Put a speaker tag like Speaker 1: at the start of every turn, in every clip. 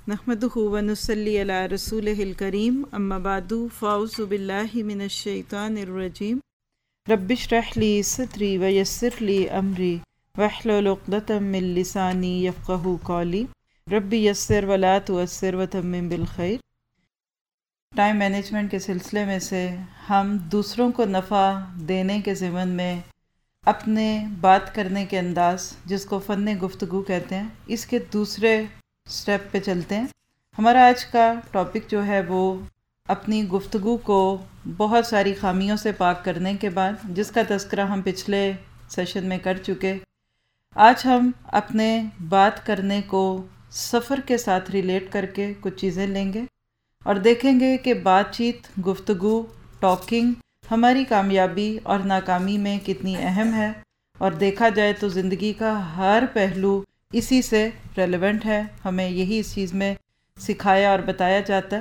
Speaker 1: نحمدہ و نصلی علی رسولہ الکریم اما بعد فاعوذ باللہ من الشیطان الرجیم رب اشرح لی صدری ویسر لی امری واحلل عقدۃ من لسانی یفقہوا قولی رب یسر ولا تعسر وتمم بالخیر۔ ٹائم مینجمنٹ کے سلسلے میں سے ہم دوسروں کو نفع دینے کے ضمن میں اپنے بات کرنے کے انداز، جس کو فن گفتگو کہتے ہیں، اس کے دوسرے سٹیپ پہ چلتے ہیں۔ ہمارا آج کا ٹاپک جو ہے وہ اپنی گفتگو کو بہت ساری خامیوں سے پاک کرنے کے بعد، جس کا تذکرہ ہم پچھلے سیشن میں کر چکے، آج ہم اپنے بات کرنے کو سفر کے ساتھ ریلیٹ کر کے کچھ چیزیں لیں گے اور دیکھیں گے کہ بات چیت، گفتگو، ٹاکنگ ہماری کامیابی اور ناکامی میں کتنی اہم ہے، اور دیکھا جائے تو زندگی کا ہر پہلو اسی سے ریلیونٹ ہے۔ ہمیں یہی اس چیز میں سکھایا اور بتایا جاتا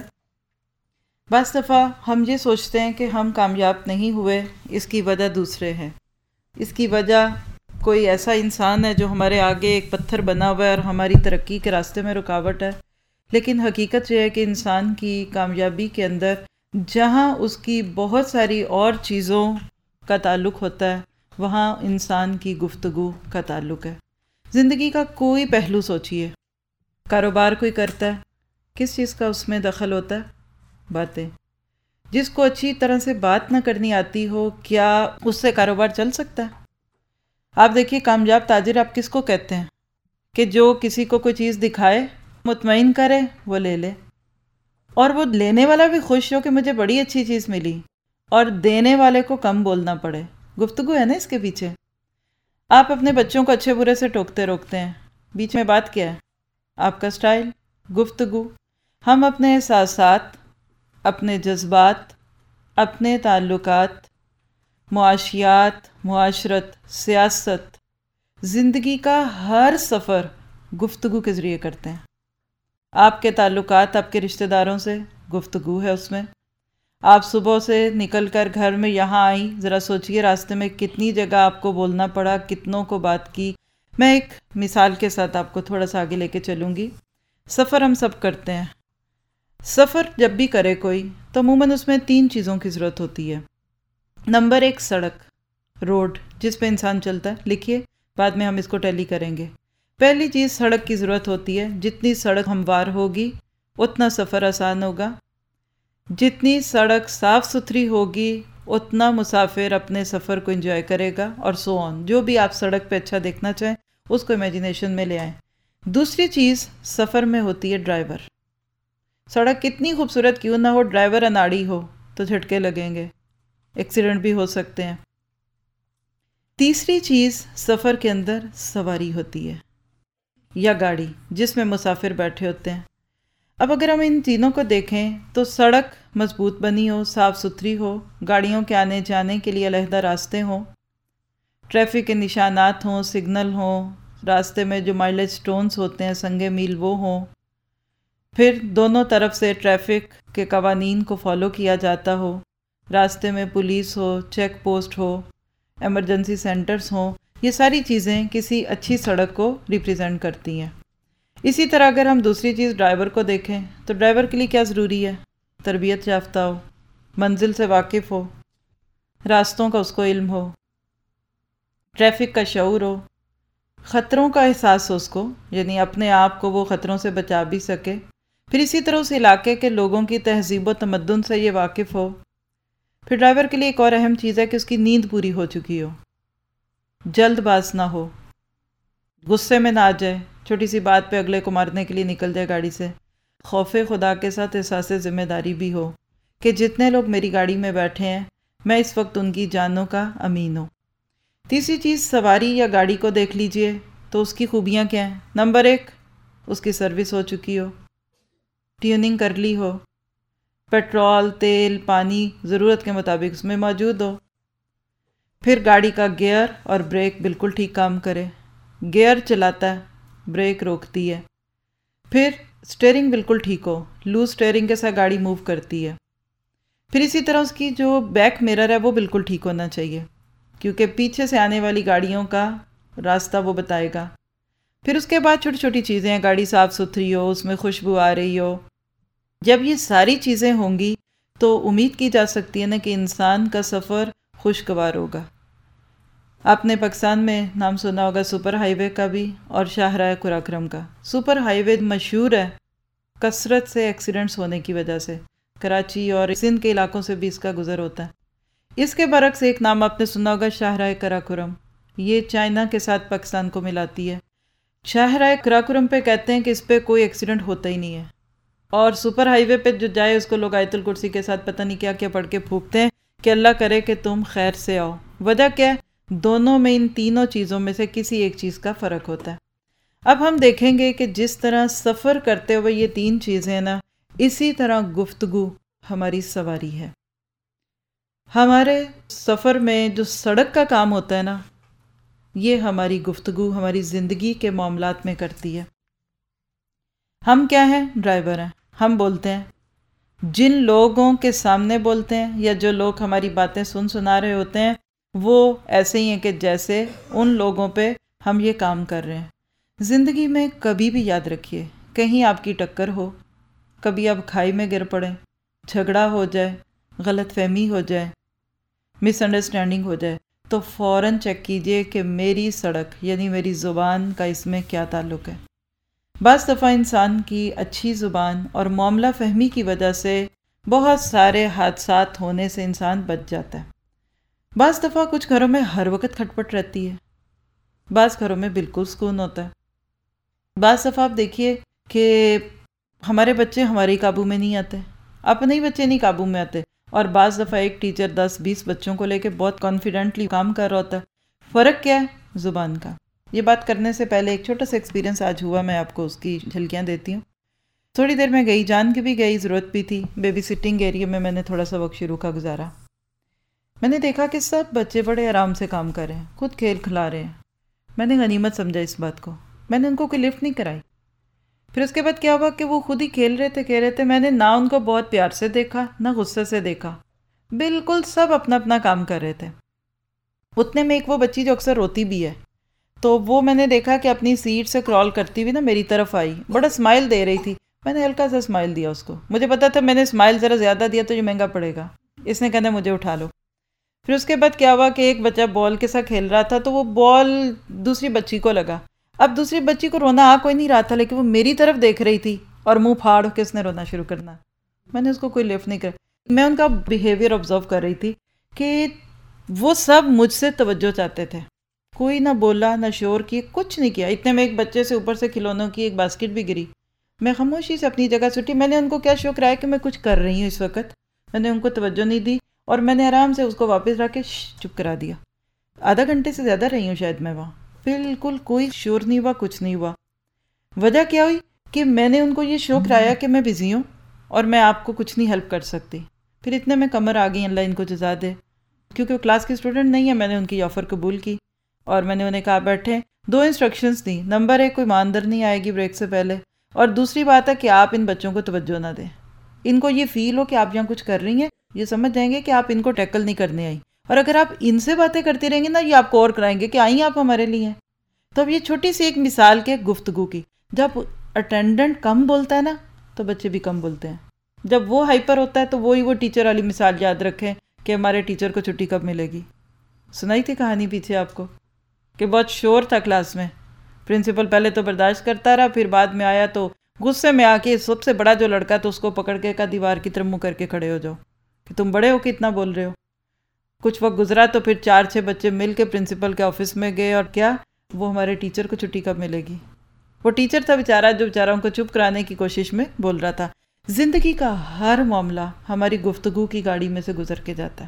Speaker 1: ہے۔ بعض دفعہ ہم یہ سوچتے ہیں کہ ہم کامیاب نہیں ہوئے، اس کی وجہ دوسرے ہیں، اس کی وجہ کوئی ایسا انسان ہے جو ہمارے آگے ایک پتھر بنا ہوا ہے اور ہماری ترقی کے راستے میں رکاوٹ ہے۔ لیکن حقیقت یہ ہے کہ انسان کی کامیابی کے اندر جہاں اس کی بہت ساری اور چیزوں کا تعلق ہوتا ہے، وہاں انسان کی گفتگو کا تعلق ہے۔ زندگی کا کوئی پہلو سوچیے، کاروبار کوئی کرتا ہے، کس چیز کا اس میں دخل ہوتا ہے؟ باتیں۔ جس کو اچھی طرح سے بات نہ کرنی آتی ہو، کیا اس سے کاروبار چل سکتا ہے؟ آپ دیکھیے، کامیاب تاجر آپ کس کو کہتے ہیں؟ کہ جو کسی کو کوئی چیز دکھائے، مطمئن کرے، وہ لے لے، اور وہ لینے والا بھی خوش ہو کہ مجھے بڑی اچھی چیز ملی، اور دینے والے کو کم بولنا پڑے۔ گفتگو ہے نا اس کے پیچھے۔ آپ اپنے بچوں کو اچھے برے سے ٹوکتے روکتے ہیں، بیچ میں بات کیا ہے؟ آپ کا سٹائل، گفتگو۔ ہم اپنے احساسات، اپنے جذبات، اپنے تعلقات، معاشیات، معاشرت، سیاست، زندگی کا ہر سفر گفتگو کے ذریعے کرتے ہیں۔ آپ کے تعلقات آپ کے رشتہ داروں سے، گفتگو ہے اس میں۔ آپ صبح سے نکل کر گھر میں یہاں آئی، ذرا سوچئے راستے میں کتنی جگہ آپ کو بولنا پڑا، کتنوں کو بات کی۔ میں ایک مثال کے ساتھ آپ کو تھوڑا سا آگے لے کے چلوں گی۔ سفر ہم سب کرتے ہیں۔ سفر جب بھی کرے کوئی تو عموماً اس میں 3 چیزوں کی ضرورت ہوتی ہے۔ نمبر 1، سڑک، روڈ، جس پہ انسان چلتا ہے۔ لکھیے، بعد میں ہم اس کو ٹیلی کریں گے۔ پہلی چیز سڑک کی ضرورت ہوتی ہے۔ جتنی سڑک ہموار ہوگی اتنا سفر آسان ہوگا۔ جتنی سڑک صاف ستھری ہوگی اتنا مسافر اپنے سفر کو انجوائے کرے گا، اور سو آن۔ جو بھی آپ سڑک پہ اچھا دیکھنا چاہیں اس کو امیجنیشن میں لے آئیں۔ دوسری چیز سفر میں ہوتی ہے ڈرائیور۔ سڑک کتنی خوبصورت کیوں نہ ہو، ڈرائیور اناڑی ہو تو جھٹکے لگیں گے، ایکسیڈنٹ بھی ہو سکتے ہیں۔ تیسری چیز سفر کے اندر سواری ہوتی ہے، یا گاڑی جس میں مسافر بیٹھے ہوتے ہیں۔ اب اگر ہم ان تینوں کو دیکھیں تو سڑک مضبوط بنی ہو، صاف ستھری ہو، گاڑیوں کے آنے جانے کے لیے علیحدہ راستے ہوں، ٹریفک کے نشانات ہوں، سگنل ہوں، راستے میں جو مائلج سٹونز ہوتے ہیں، سنگ میل، وہ ہوں، پھر دونوں طرف سے ٹریفک کے قوانین کو فالو کیا جاتا ہو، راستے میں پولیس ہو، چیک پوسٹ ہو، ایمرجنسی سینٹرز ہوں۔ یہ ساری چیزیں کسی اچھی سڑک کو ریپریزنٹ کرتی ہیں۔ اسی طرح اگر ہم دوسری چیز ڈرائیور کو دیکھیں تو ڈرائیور کے لیے کیا ضروری ہے؟ تربیت یافتہ ہو، منزل سے واقف ہو، راستوں کا اس کو علم ہو، ٹریفک کا شعور ہو، خطروں کا احساس ہو اس کو، یعنی اپنے آپ کو وہ خطروں سے بچا بھی سکے۔ پھر اسی طرح اس علاقے کے لوگوں کی تہذیب و تمدن سے یہ واقف ہو۔ پھر ڈرائیور کے لیے ایک اور اہم چیز ہے کہ اس کی نیند پوری ہو چکی ہو، جلد باز نہ ہو، غصے میں نہ آ جائے، چھوٹی سی بات پہ اگلے کو مارنے کے لیے نکل جائے گاڑی سے۔ خوف خدا کے ساتھ احساس ذمہ داری بھی ہو کہ جتنے لوگ میری گاڑی میں بیٹھے ہیں میں اس وقت ان کی جانوں کا امین ہوں۔ تیسری چیز سواری یا گاڑی کو دیکھ لیجئے تو اس کی خوبیاں کیا ہیں؟ نمبر 1، اس کی سروس ہو چکی ہو، ٹیوننگ کر لی ہو، پیٹرول، تیل، پانی ضرورت کے مطابق اس میں موجود ہو۔ پھر گاڑی کا گیئر اور بریک بالکل ٹھیک کام کرے، گیئر چلاتا ہے، بریک روکتی ہے۔ پھر سٹیئرنگ بالکل ٹھیک ہو، لوز سٹیئرنگ کے ساتھ گاڑی موو کرتی ہے۔ پھر اسی طرح اس کی جو بیک مرر ہے وہ بالکل ٹھیک ہونا چاہیے، کیونکہ پیچھے سے آنے والی گاڑیوں کا راستہ وہ بتائے گا۔ پھر اس کے بعد چھوٹی چھوٹی چیزیں ہیں، گاڑی صاف ستھری ہو، اس میں خوشبو آ رہی ہو. جب یہ ساری چیزیں ہوں گی تو امید کی جا سکتی ہے نا کہ انسان کا سفر خوشگوار ہوگا. آپ نے پاکستان میں نام سنا ہوگا سپر ہائی وے کا بھی اور شاہراہ قراقرم کا. سپر ہائی وے مشہور ہے کثرت سے ایکسیڈنٹس ہونے کی وجہ سے، کراچی اور سندھ کے علاقوں سے بھی اس کا گزر ہوتا ہے. اس کے برعکس ایک نام آپ نے سنا ہوگا شاہراہ قراقرم. یہ چائنا کے ساتھ پاکستان کو ملاتی ہے. شاہراہ قراقرم پہ کہتے ہیں کہ اس پہ کوئی ایکسیڈنٹ ہوتا ہی نہیں ہے، اور سپر ہائی وے پہ جو جائے اس کو لوگ آیت الکرسی کے ساتھ پتہ نہیں کیا کیا پڑھ کے پھونکتے ہیں کہ اللہ کرے کہ تم خیر سے آؤ. وجہ کیا ہے؟ دونوں میں، ان تینوں چیزوں میں سے کسی ایک چیز کا فرق ہوتا ہے. اب ہم دیکھیں گے کہ جس طرح سفر کرتے ہوئے یہ تین چیزیں نا، اسی طرح گفتگو ہماری سواری ہے. ہمارے سفر میں جو سڑک کا کام ہوتا ہے نا، یہ ہماری گفتگو ہماری زندگی کے معاملات میں کرتی ہے. ہم کیا ہیں؟ ڈرائیور ہیں. ہم بولتے ہیں، جن لوگوں کے سامنے بولتے ہیں یا جو لوگ ہماری باتیں سنا رہے ہوتے ہیں وہ ایسے ہی ہیں کہ جیسے ان لوگوں پہ ہم یہ کام کر رہے ہیں. زندگی میں کبھی بھی یاد رکھیے، کہیں آپ کی ٹکر ہو، کبھی آپ کھائی میں گر پڑیں، جھگڑا ہو جائے، غلط فہمی ہو جائے، مس انڈرسٹینڈنگ ہو جائے، تو فوراً چیک کیجئے کہ میری سڑک یعنی میری زبان کا اس میں کیا تعلق ہے. بعض دفعہ انسان کی اچھی زبان اور معاملہ فہمی کی وجہ سے بہت سارے حادثات ہونے سے انسان بچ جاتا ہے. بعض دفعہ کچھ گھروں میں ہر وقت کھٹپٹ رہتی ہے، بعض گھروں میں بالکل سکون ہوتا ہے. بعض دفعہ آپ دیکھیے کہ ہمارے بچے ہمارے قابو میں نہیں آتے، اپنے ہی بچے نہیں قابو میں آتے، اور بعض دفعہ ایک ٹیچر 10-20 بچوں کو لے کے بہت کانفیڈنٹلی کام کر رہا ہوتا ہے. فرق کیا ہے؟ زبان کا. یہ بات کرنے سے پہلے ایک چھوٹا سا ایکسپیرینس آج ہوا، میں آپ کو اس کی جھلکیاں دیتی ہوں. تھوڑی دیر میں گئی، جان کے بھی گئی، ضرورت بھی تھی. بیبی سٹنگ ایریا میں نے تھوڑا سا وقت شروع کا گزارا. میں نے دیکھا کہ سب بچے بڑے آرام سے کام کر رہے ہیں، خود کھیل کھلا رہے ہیں. میں نے غنیمت سمجھا اس بات کو. میں نے ان کو کوئی لفٹ نہیں کرائی. پھر اس کے بعد کیا ہوا کہ وہ خود ہی کھیل رہے تھے. میں نے نہ ان کو بہت پیار سے دیکھا نہ غصے سے دیکھا، بالکل سب اپنا اپنا کام کر رہے تھے. اتنے میں ایک وہ بچی جو اکثر روتی بھی ہے، تو وہ میں نے دیکھا کہ اپنی سیٹ سے کرال کرتی ہوئی نا میری طرف آئی، بڑا اسمائل دے رہی تھی. میں نے ہلکا سا اسمائل دیا اس کو. مجھے پتا تھا میں نے اسمائل ذرا زیادہ دیا تو یہ مہنگا پڑے گا. اس نے کہنا مجھے اٹھا لو. پھر اس کے بعد کیا ہوا کہ ایک بچہ بال کے ساتھ کھیل رہا تھا، تو وہ بال دوسری بچی کو لگا. اب دوسری بچی کو رونا آ کوئی نہیں رہا تھا، لیکن وہ میری طرف دیکھ رہی تھی اور منہ پھاڑ کے اس نے رونا شروع کرنا. میں نے اس کو کوئی لفٹ نہیں کر. میں ان کا بیہیویئر آبزرو کر رہی تھی کہ وہ سب مجھ سے توجہ چاہتے تھے. کوئی نہ بولا نہ شور کی، کچھ نہیں کیا. اتنے میں ایک بچے سے اوپر سے کھلونوں کی ایک باسکٹ بھی گری. میں خاموشی سے اپنی جگہ سٹی. میں نے ان کو کیا شو کرایا کہ میں کچھ کر رہی ہوں اس وقت. میں نے ان کو توجہ نہیں دی اور میں نے آرام سے اس کو واپس رکھ کے چپ کرا دیا. آدھا گھنٹے سے زیادہ رہی ہوں شاید میں وہاں. بالکل کوئی شور نہیں ہوا، کچھ نہیں ہوا. وجہ کیا ہوئی کہ میں نے ان کو یہ شو کرایا کہ میں بزی ہوں اور میں آپ کو کچھ نہیں ہیلپ کر سکتی. پھر اتنے میں کمر آ گئی، اللہ ان کو جزا دے، کیونکہ وہ کلاس کے اسٹوڈنٹ نہیں ہیں. میں نے ان کی آفر قبول کی اور میں نے انہیں کہا بیٹھیں. 2 انسٹرکشنز دی. نمبر 1، کوئی ماں اندر نہیں آئے گی بریک سے پہلے، اور دوسری بات ہے کہ آپ ان بچوں کو توجہ نہ دیں. ان کو یہ فیل ہو کہ آپ یہاں کچھ کر رہی ہیں، یہ سمجھ جائیں گے کہ آپ ان کو ٹیکل نہیں کرنے آئی. اور اگر آپ ان سے باتیں کرتی رہیں گے نا، یہ آپ کو اور کرائیں گے کہ آئیں آپ ہمارے لیے ہیں. تو اب یہ چھوٹی سی ایک مثال کے گفتگو کی. جب اٹینڈنٹ کم بولتا ہے نا تو بچے بھی کم بولتے ہیں. جب وہ ہائپر ہوتا ہے تو وہ ٹیچر والی مثال یاد رکھیں کہ ہمارے ٹیچر کو چھٹی کب ملے گی. سنائی تھی کہانی پیچھے آپ کو کہ بہت شور تھا کلاس میں. پرنسپل پہلے تو برداشت کرتا رہا، پھر بعد میں آیا تو غصے میں آ کے سب سے بڑا جو لڑکا تو اس کو پکڑ کے کہا دیوار کی طرف منہ کر کے کھڑے ہو جاؤ کہ تم بڑے ہو کہ اتنا بول رہے ہو. کچھ وقت گزرا تو پھر 4-6 بچے مل کے پرنسپل کے آفس میں گئے اور کیا، وہ ہمارے ٹیچر کو چھٹی کب ملے گی. وہ ٹیچر تھا بیچارہ جو بیچارہ ان کو چپ کرانے کی کوشش میں بول رہا تھا. زندگی کا ہر معاملہ ہماری گفتگو کی گاڑی میں سے گزر کے جاتا ہے.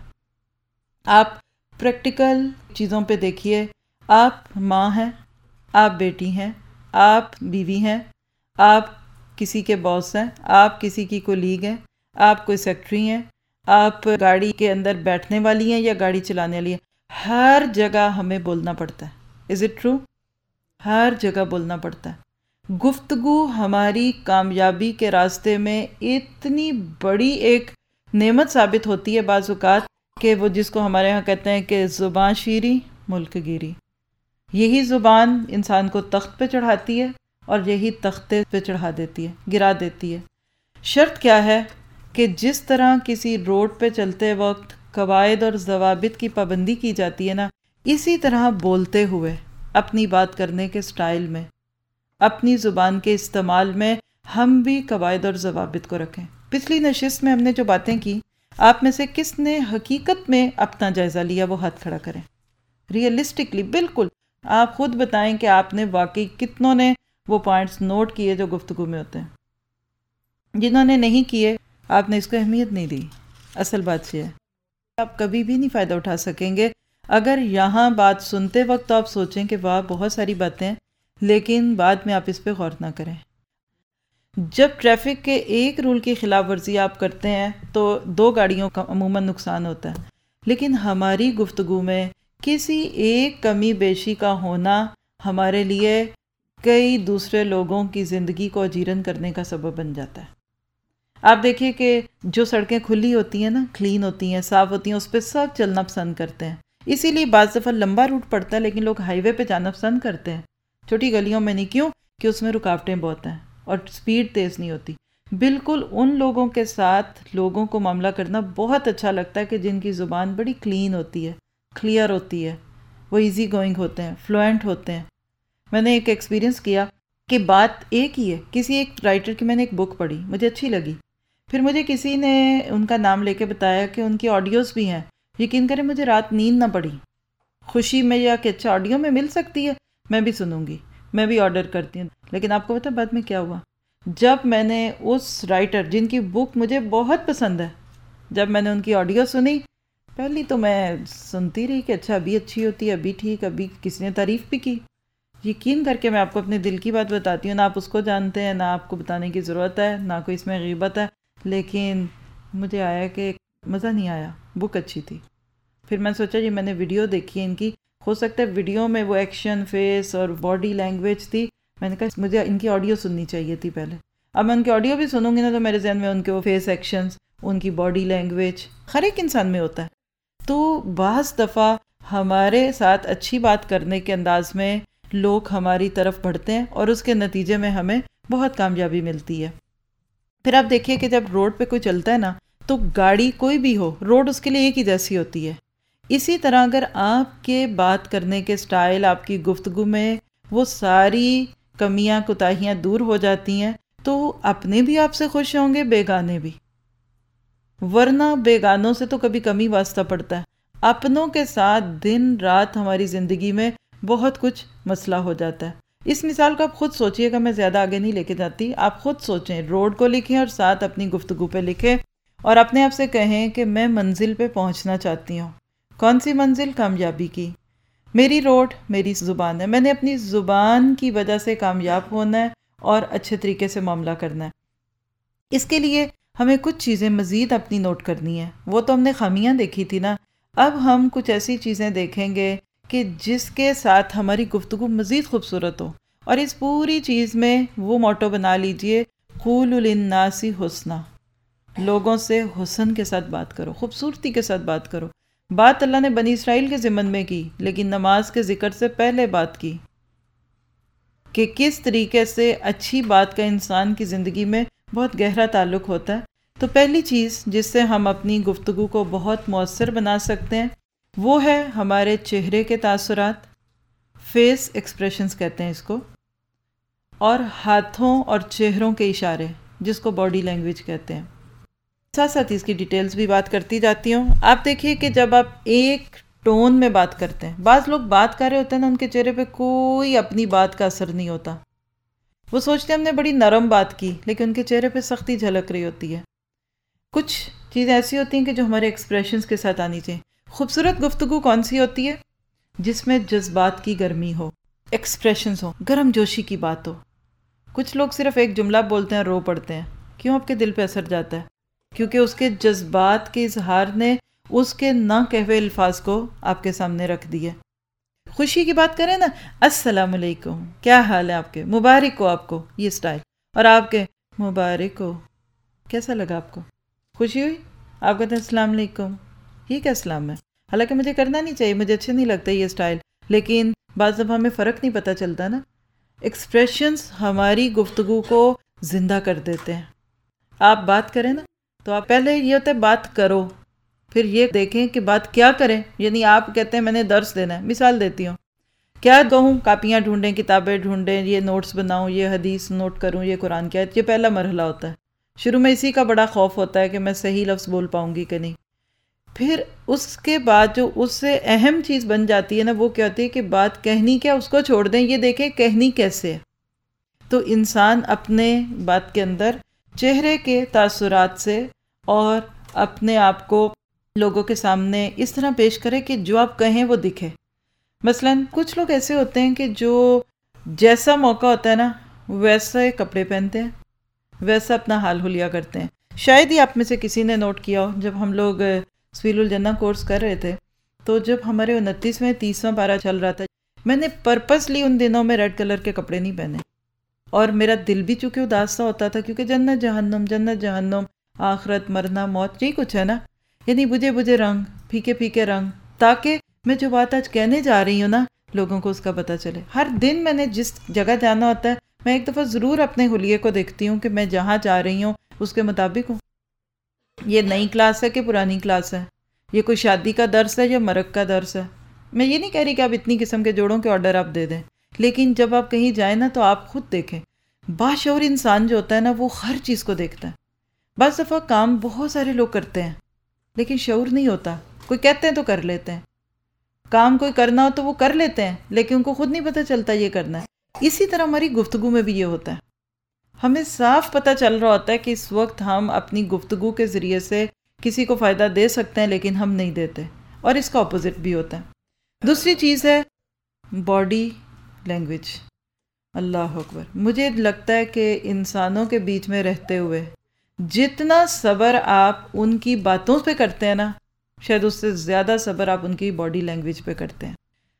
Speaker 1: آپ پریکٹیکل چیزوں پہ دیکھیے. آپ ماں ہیں، آپ بیٹی ہیں، آپ بیوی ہیں، آپ کسی کے باس ہیں، آپ کسی کی کولیگ ہیں، آپ کوئی سیکرٹری ہیں، آپ گاڑی کے اندر بیٹھنے والی ہیں یا گاڑی چلانے والی ہیں. ہر جگہ ہمیں بولنا پڑتا ہے. Is it true? ہر جگہ بولنا پڑتا ہے. گفتگو ہماری کامیابی کے راستے میں اتنی بڑی ایک نعمت ثابت ہوتی ہے بعض اوقات کہ وہ جس کو ہمارے ہاں کہتے ہیں کہ زبان شیریں ملک گیری. یہی زبان انسان کو تخت پہ چڑھاتی ہے اور یہی تختے پہ چڑھا دیتی ہے، گرا دیتی ہے۔ شرط کیا ہے کہ جس طرح کسی روڈ پہ چلتے وقت قواعد اور ضوابط کی پابندی کی جاتی ہے نا، اسی طرح بولتے ہوئے اپنی بات کرنے کے سٹائل میں، اپنی زبان کے استعمال میں ہم بھی قواعد اور ضوابط کو رکھیں۔ پچھلی نشست میں ہم نے جو باتیں کی، آپ میں سے کس نے حقیقت میں اپنا جائزہ لیا؟ وہ ہاتھ کھڑا کریں۔ ریئلسٹکلی، بالکل آپ خود بتائیں کہ آپ نے واقعی کتنوں نے وہ پوائنٹس نوٹ کیے جو گفتگو میں ہوتے ہیں۔ جنہوں نے نہیں کیے، آپ نے اس کو اہمیت نہیں دی۔ اصل بات یہ ہے، آپ کبھی بھی نہیں فائدہ اٹھا سکیں گے اگر یہاں بات سنتے وقت آپ سوچیں کہ واہ بہت ساری باتیں ہیں، لیکن بعد میں آپ اس پہ غور نہ کریں۔ جب ٹریفک کے ایک رول کی خلاف ورزی آپ کرتے ہیں تو 2 گاڑیوں کا عموماً نقصان ہوتا ہے، لیکن ہماری گفتگو میں کسی ایک کمی بیشی کا ہونا ہمارے لیے کئی دوسرے لوگوں کی زندگی کو اجیرن کرنے کا سبب بن جاتا ہے۔ آپ دیکھیے کہ جو سڑکیں کھلی ہوتی ہیں نا، کلین ہوتی ہیں، صاف ہوتی ہیں، اس پہ سب چلنا پسند کرتے ہیں۔ اسی لیے بعض دفعہ لمبا روٹ پڑتا ہے لیکن لوگ ہائی وے پہ جانا پسند کرتے ہیں، چھوٹی گلیوں میں نہیں۔ کیوں؟ کہ اس میں رکاوٹیں بہت ہیں اور سپیڈ تیز نہیں ہوتی۔ بالکل ان لوگوں کے ساتھ لوگوں کو معاملہ کرنا بہت اچھا لگتا ہے کہ جن کی زبان بڑی کلین ہوتی ہے، کلیئر ہوتی ہے، وہ ایزی گوئنگ ہوتے ہیں، فلوئنٹ ہوتے ہیں۔ میں نے ایک ایکسپیرینس کیا کہ بات ایک ہی ہے، کسی ایک رائٹر کی میں نے ایک بک پڑھی، مجھے اچھی لگی، پھر مجھے کسی نے ان کا نام لے کے بتایا کہ ان کی آڈیوز بھی ہیں۔ یقین کریں مجھے رات نیند نہ پڑی، خوشی میں یا کہ اچھا آڈیو میں مل سکتی ہے، میں بھی سنوں گی، میں بھی آرڈر کرتی ہوں۔ لیکن آپ کو پتہ بعد میں کیا ہوا؟ جب میں نے اس رائٹر جن کی بک مجھے بہت پسند ہے، جب میں نے ان کی آڈیو سنی، پہلی تو میں سنتی رہی کہ اچھا ابھی اچھی ہوتی ہے، ابھی ٹھیک، ابھی کسی نے تعریف بھی کی۔ یقین کر کے میں آپ کو اپنے دل کی بات بتاتی ہوں، نہ آپ اس کو جانتے ہیں، نہ آپ کو بتانے کی ضرورت ہے، نہ کوئی اس میں غیبت ہے، لیکن مجھے آیا کہ مزہ نہیں آیا، بک اچھی تھی۔ پھر میں سوچا جی میں نے ویڈیو دیکھی ان کی، ہو سکتا ہے ویڈیو میں وہ ایکشن، فیس اور باڈی لینگویج تھی، میں نے کہا مجھے ان کی آڈیو سننی چاہیے تھی پہلے۔ اب میں ان کی آڈیو بھی سنوں گی نا تو میرے ذہن میں ان کے وہ فیس ایکشنز، ان کی باڈی لینگویج، ہر ایک انسان میں ہوتا ہے۔ تو بعض دفعہ ہمارے ساتھ اچھی بات کرنے کے انداز میں لوگ ہماری طرف بڑھتے ہیں اور اس کے نتیجے میں ہمیں بہت کامیابی ملتی ہے۔ پھر آپ دیکھیے کہ جب روڈ پہ کوئی چلتا ہے نا تو گاڑی کوئی بھی ہو، روڈ اس کے لیے ایک ہی جیسی ہوتی ہے۔ اسی طرح اگر آپ کے بات کرنے کے سٹائل، آپ کی گفتگو میں وہ ساری کمیاں کوتاہیاں دور ہو جاتی ہیں تو اپنے بھی آپ سے خوش ہوں گے، بیگانے بھی۔ ورنہ بیگانوں سے تو کبھی کمی واسطہ پڑتا ہے، اپنوں کے ساتھ دن رات ہماری زندگی میں بہت کچھ مسئلہ ہو جاتا ہے۔ اس مثال کو آپ خود سوچئے گا، میں زیادہ آگے نہیں لے کے جاتی، آپ خود سوچیں، روڈ کو لکھیں اور ساتھ اپنی گفتگو پہ لکھیں اور اپنے آپ سے کہیں کہ میں منزل پہ پہنچنا چاہتی ہوں۔ کون سی منزل؟ کامیابی کی۔ میری روڈ میری زبان ہے، میں نے اپنی زبان کی وجہ سے کامیاب ہونا ہے اور اچھے طریقے سے معاملہ کرنا ہے۔ اس کے لیے ہمیں کچھ چیزیں مزید اپنی نوٹ کرنی ہیں، وہ تو ہم نے خامیاں دیکھی تھی نا، اب ہم کچھ ایسی چیزیں دیکھیں گے کہ جس کے ساتھ ہماری گفتگو مزید خوبصورت ہو۔ اور اس پوری چیز میں وہ موٹو بنا لیجئے، قولوا للناس حسنا، لوگوں سے حسن کے ساتھ بات کرو، خوبصورتی کے ساتھ بات کرو۔ بات اللہ نے بنی اسرائیل کے ضمن میں کی، لیکن نماز کے ذکر سے پہلے بات کی کہ کس طریقے سے اچھی بات کا انسان کی زندگی میں بہت گہرا تعلق ہوتا ہے۔ تو پہلی چیز جس سے ہم اپنی گفتگو کو بہت مؤثر بنا سکتے ہیں وہ ہے ہمارے چہرے کے تاثرات، فیس ایکسپریشنز کہتے ہیں اس کو، اور ہاتھوں اور چہروں کے اشارے جس کو باڈی لینگویج کہتے ہیں۔ ساتھ ساتھ اس کی ڈیٹیلز بھی بات کرتی جاتی ہوں۔ آپ دیکھیے کہ جب آپ ایک ٹون میں بات کرتے ہیں، بعض لوگ بات کر رہے ہوتے ہیں نا، ان کے چہرے پہ کوئی اپنی بات کا اثر نہیں ہوتا، وہ سوچتے ہیں ہم نے بڑی نرم بات کی، لیکن ان کے چہرے پہ سختی جھلک رہی ہوتی ہے۔ کچھ چیزیں ایسی ہوتی ہیں کہ جو ہمارے ایکسپریشنز کے ساتھ آنی چاہیے۔ خوبصورت گفتگو کون سی ہوتی ہے؟ جس میں جذبات کی گرمی ہو، ایکسپریشنز ہو، گرم جوشی کی بات ہو۔ کچھ لوگ صرف ایک جملہ بولتے ہیں، رو پڑتے ہیں، کیوں؟ آپ کے دل پہ اثر جاتا ہے، کیونکہ اس کے جذبات کے اظہار نے اس کے نہ کہوے الفاظ کو آپ کے سامنے رکھ دیا۔ خوشی کی بات کریں نا، السلام علیکم، کیا حال ہے آپ کے، مبارک ہو آپ کو، یہ سٹائل، اور آپ کے مبارک ہو، کیسا لگا آپ کو؟ خوشی ہوئی؟ آپ کہتے ہیں السلام علیکم، یہ کیا اسلام ہے؟ حالانکہ مجھے کرنا نہیں چاہیے، مجھے اچھے نہیں لگتا یہ سٹائل، لیکن بعض دفعہ ہمیں فرق نہیں پتہ چلتا نا. ایکسپریشنز ہماری گفتگو کو زندہ کر دیتے ہیں. آپ بات کریں نا تو آپ پہلے یہ ہوتا ہے بات کرو، پھر یہ دیکھیں کہ بات کیا کریں. یعنی آپ کہتے ہیں میں نے درس دینا ہے، مثال دیتی ہوں، کیا کہوں؟ کاپیاں ڈھونڈیں، کتابیں ڈھونڈیں، یہ نوٹس بناؤں، یہ حدیث نوٹ کروں، یہ قرآن کی آیت. یہ پہلا مرحلہ ہوتا ہے. شروع میں اسی کا بڑا خوف ہوتا ہے کہ میں صحیح لفظ بول پاؤں گی کہ نہیں. پھر اس کے بعد جو اس سے اہم چیز بن جاتی ہے نا، وہ کیا ہوتی ہے کہ بات کہنی کیا، اس کو چھوڑ دیں، یہ دیکھیں کہنی کیسے ہے. تو انسان اپنے بات کے اندر چہرے کے تاثرات سے اور اپنے آپ کو لوگوں کے سامنے اس طرح پیش کرے کہ جو آپ کہیں وہ دکھے. مثلاً کچھ لوگ ایسے ہوتے ہیں کہ جو جیسا موقع ہوتا ہے نا ویسے کپڑے پہنتے ہیں، ویسا اپنا حال حلیہ کرتے ہیں. شاید ہی آپ میں سے کسی نے نوٹ کیا ہو، جب ہم لوگ سویل الجنہ کورس کر رہے تھے تو جب ہمارے 29واں 30واں پارہ چل رہا تھا، میں نے پرپسلی ان دنوں میں ریڈ کلر کے کپڑے نہیں پہنے. اور میرا دل بھی چونکہ اداس سا ہوتا تھا، کیونکہ جنت جہنم جنت جہنم، آخرت، مرنا، موت، یہی کچھ ہے نا. یعنی بجھے بجھے رنگ، پھیکے پھیکے رنگ، تاکہ میں جو بات آج کہنے جا رہی ہوں نا لوگوں کو اس کا پتہ چلے. ہر دن میں نے جس جگہ جانا ہوتا ہے میں ایک دفعہ ضرور اپنے حلیے کو دیکھتی ہوں کہ میں جہاں جا رہی ہوں اس کے مطابق ہوں. یہ نئی کلاس ہے کہ پرانی کلاس ہے، یہ کوئی شادی کا درس ہے یا مرگ کا درس ہے. میں یہ نہیں کہہ رہی کہ آپ اتنی قسم کے جوڑوں کے آرڈر آپ دے دیں، لیکن جب آپ کہیں جائیں نا تو آپ خود دیکھیں. باشعور انسان جو ہوتا ہے نا وہ ہر چیز کو دیکھتا ہے. بعض دفعہ کام بہت سارے لوگ کرتے ہیں لیکن شعور نہیں ہوتا. کوئی کہتے ہیں تو کر لیتے ہیں، کام کوئی کرنا ہو تو وہ کر لیتے ہیں لیکن ان کو خود نہیں پتہ چلتا یہ کرنا ہے. اسی طرح ہماری گفتگو میں بھی یہ ہوتا ہے. ہمیں صاف پتہ چل رہا ہوتا ہے کہ اس وقت ہم اپنی گفتگو کے ذریعے سے کسی کو فائدہ دے سکتے ہیں لیکن ہم نہیں دیتے، اور اس کا اپوزٹ بھی ہوتا ہے. دوسری چیز ہے باڈی لینگویج. اللہ اکبر. مجھے لگتا ہے کہ انسانوں کے بیچ میں رہتے ہوئے جتنا صبر آپ ان کی باتوں پہ کرتے ہیں نا، شاید اس سے زیادہ صبر آپ ان کی باڈی لینگویج پہ کرتے ہیں.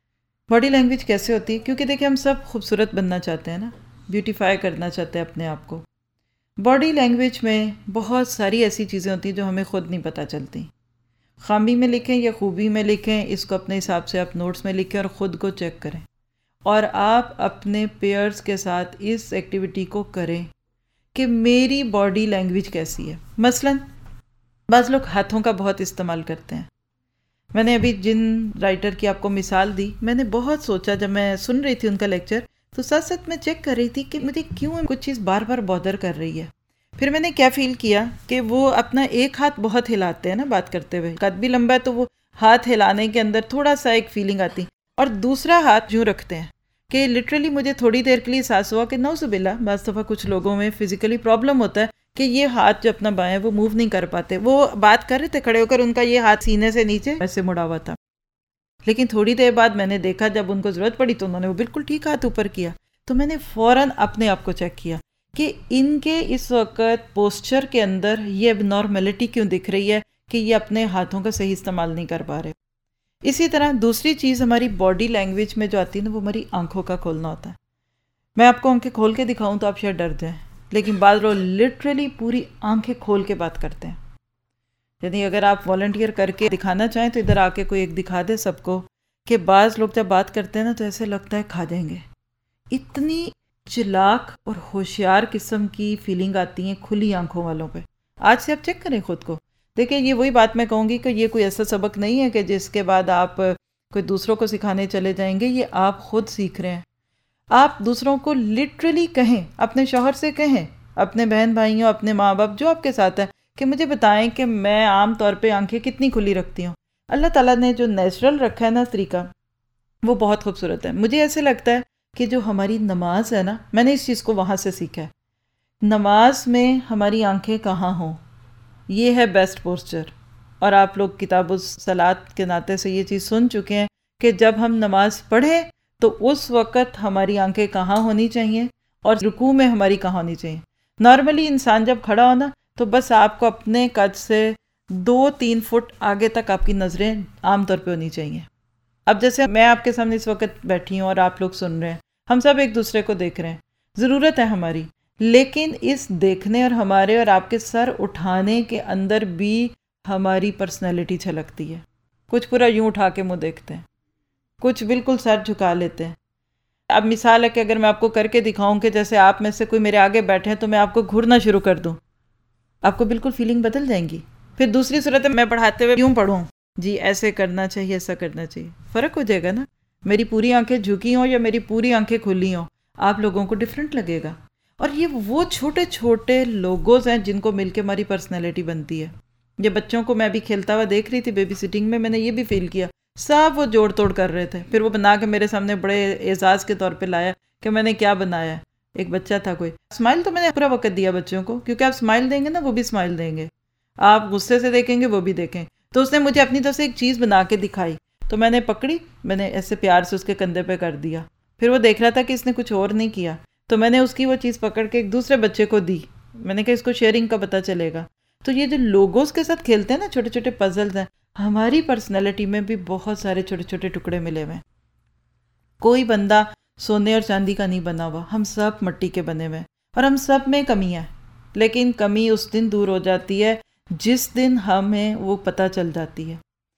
Speaker 1: باڈی لینگویج کیسے ہوتی ہے؟ کیونکہ دیکھیں ہم سب خوبصورت بننا چاہتے ہیں نا، بیوٹیفائی کرنا چاہتے ہیں اپنے آپ کو. باڈی لینگویج میں بہت ساری ایسی چیزیں ہوتی ہیں جو ہمیں خود نہیں پتہ چلتی. خامی میں لکھیں یا خوبی میں لکھیں، اس کو اپنے حساب سے آپ نوٹس میں لکھیں اور خود کو چیک کریں. اور آپ اپنے پیئرز کے ساتھ اس ایکٹیویٹی کو کریں کہ میری باڈی لینگویج کیسی ہے. مثلاً بعض لوگ ہاتھوں کا بہت استعمال کرتے ہیں. میں نے ابھی جن رائٹر کی آپ کو مثال دی، میں نے بہت سوچا جب میں سن رہی تھی ان کا لیکچر، تو ساتھ ساتھ میں چیک کر رہی تھی کہ مجھے کیوں کچھ چیز بار بار بادر کر رہی ہے. پھر میں نے کیا فیل کیا کہ وہ اپنا ایک ہاتھ بہت ہلاتے ہیں نا بات کرتے ہوئے، قد بھی لمبا ہے تو وہ ہاتھ ہلانے کے اندر تھوڑا سا ایک فیلنگ آتی، اور دوسرا ہاتھ یوں رکھتے ہیں کہ لٹرلی مجھے تھوڑی دیر کے لیے احساس ہوا کہ نعوذ باللہ، بعض دفعہ کچھ لوگوں میں فزیکلی پرابلم ہوتا ہے کہ یہ ہاتھ جو اپنا بائیں وہ موو نہیں کر پاتے. وہ بات کر رہے تھے کھڑے ہو کر، ان کا یہ ہاتھ سینے سے نیچے ایسے مڑا ہوا تھا، لیکن تھوڑی دیر بعد میں نے دیکھا جب ان کو ضرورت پڑی تو انہوں نے وہ بالکل ٹھیک ہاتھ اوپر کیا. تو میں نے فوراً اپنے آپ کو چیک کیا کہ ان کے اس وقت پوسچر کے اندر یہ اب نارملٹی کیوں دکھ رہی ہے کہ یہ اپنے ہاتھوں کا صحیح استعمال نہیں کر پا رہے. اسی طرح دوسری چیز ہماری باڈی لینگویج میں جو آتی ہے نا، وہ ہماری آنکھوں کا کھولنا ہوتا ہے. میں آپ کو آنکھیں کھول کے دکھاؤں تو آپ شاید ڈر جائیں، لیکن بعض لوگ لٹرلی پوری آنکھیں کھول کے بات کرتے ہیں. یعنی اگر آپ والنٹیئر کر کے دکھانا چاہیں تو ادھر آ کے کوئی ایک دکھا دے سب کو کہ بعض لوگ جب بات کرتے ہیں نا تو ایسے لگتا ہے کھا جائیں گے. اتنی چلاک اور ہوشیار قسم کی فیلنگ آتی ہیں کھلی آنکھوں والوں پہ. آج سے آپ چیک کریں خود کو. دیکھیں یہ وہی بات میں کہوں گی کہ یہ کوئی ایسا سبق نہیں ہے کہ جس کے بعد آپ کوئی دوسروں کو سکھانے چلے جائیں گے. یہ آپ خود سیکھ رہے ہیں. آپ دوسروں کو لٹرلی کہیں، اپنے شوہر سے کہیں، اپنے بہن بھائیوں، اپنے ماں باپ جو آپ کے ساتھ ہیں، کہ مجھے بتائیں کہ میں عام طور پہ آنکھیں کتنی کھلی رکھتی ہوں. اللہ تعالیٰ نے جو نیچرل رکھا ہے نا طریقہ، وہ بہت خوبصورت ہے. مجھے ایسے لگتا ہے کہ جو ہماری نماز ہے نا، میں نے اس چیز کو وہاں سے سیکھا ہے. نماز میں ہماری آنکھیں کہاں ہوں، یہ ہے بیسٹ پوسچر. اور آپ لوگ کتاب الصلاۃ کے ناطے سے یہ چیز سن چکے ہیں کہ جب ہم نماز پڑھیں تو اس وقت ہماری آنکھیں کہاں ہونی چاہیے اور رکوع میں ہماری کہاں ہونی چاہیے. نارملی انسان جب کھڑا ہونا تو بس آپ کو اپنے قد سے 2-3 فٹ آگے تک آپ کی نظریں عام طور پہ ہونی چاہیے. اب جیسے میں آپ کے سامنے اس وقت بیٹھی ہوں اور آپ لوگ سن رہے ہیں، ہم سب ایک دوسرے کو دیکھ رہے ہیں، ضرورت ہے ہماری، لیکن اس دیکھنے اور ہمارے اور آپ کے سر اٹھانے کے اندر بھی ہماری پرسنالٹی چھلکتی ہے. کچھ پورا یوں اٹھا کے منہ دیکھتے ہیں، کچھ بالکل سر جھکا لیتے ہیں۔ اب مثال ہے کہ اگر میں آپ کو کر کے دکھاؤں کہ جیسے آپ میں سے کوئی میرے آگے بیٹھے ہیں تو میں آپ کو گھورنا شروع کر دوں، آپ کو بالکل فیلنگ بدل جائیں گی۔ پھر دوسری صورت میں پڑھاتے ہوئے کیوں پڑھوں، جی ایسے کرنا چاہیے، ایسا کرنا چاہیے، فرق ہو جائے گا نا۔ میری پوری آنکھیں جھکی ہوں یا میری پوری آنکھیں کھلی ہوں، آپ لوگوں کو ڈیفرنٹ لگے گا۔ اور یہ وہ چھوٹے چھوٹے لوگوز ہیں جن کو مل کے ہماری پرسنالٹی بنتی ہے۔ یہ بچوں کو میں بھی کھیلتا ہوا دیکھ رہی تھی بیبی سٹنگ میں نے یہ بھی فیل کیا، سب وہ جوڑ توڑ کر رہے تھے، پھر وہ بنا کے میرے سامنے بڑے اعزاز کے طور پہ لایا کہ میں نے کیا بنایا ہے۔ ایک بچہ تھا کوئی، اسمائل تو میں نے پورا وقت دیا بچوں کو، کیونکہ آپ اسمائل دیں گے نا وہ بھی اسمائل دیں گے، آپ غصے سے دیکھیں گے وہ بھی دیکھیں۔ تو اس نے مجھے اپنی طرف سے ایک چیز بنا کے دکھائی، تو میں نے پکڑی، میں نے ایسے پیار سے اس کے کندھے پہ کر دیا، پھر وہ دیکھ رہا تھا کہ اس نے کچھ اور نہیں کیا، تو میں نے اس کی وہ چیز پکڑ کے ایک دوسرے بچے کو دی، میں نے کہا اس کو شیئرنگ کا پتہ چلے گا۔ تو یہ جو لوگوز کے ساتھ کھیلتے ہیں نا، چھوٹے چھوٹے پزلز ہیں، ہماری پرسنالٹی میں بھی بہت سارے چھوٹے چھوٹے ٹکڑے ملے ہوئے ہیں۔ کوئی بندہ سونے اور چاندی کا نہیں بنا ہوا، ہم سب مٹی کے بنے ہوئے ہیں، اور ہم سب میں کمی ہے، لیکن کمی اس دن دور ہو جاتی ہے جس دن ہمیں وہ پتہ چل جاتی ہے۔